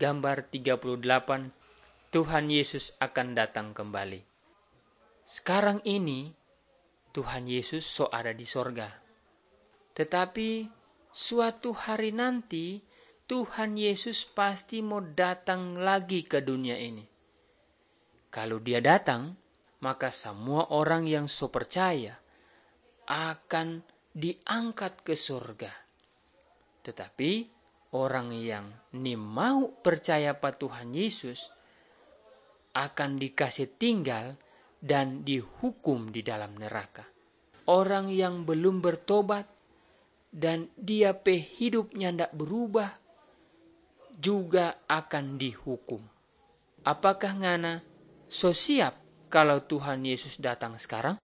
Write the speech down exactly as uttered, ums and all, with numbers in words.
gambar tiga puluh delapan, Tuhan Yesus akan datang kembali. Sekarang ini Tuhan Yesus so ada di sorga. Tetapi suatu hari nanti Tuhan Yesus pasti mau datang lagi ke dunia ini. Kalau dia datang, maka semua orang yang so percaya akan diangkat ke surga. Tetapi orang yang ni mau percaya pada Tuhan Yesus akan dikasih tinggal dan dihukum di dalam neraka. Orang yang belum bertobat dan dia pe hidupnya tidak berubah juga akan dihukum. Apakah ngana so siap kalau Tuhan Yesus datang sekarang?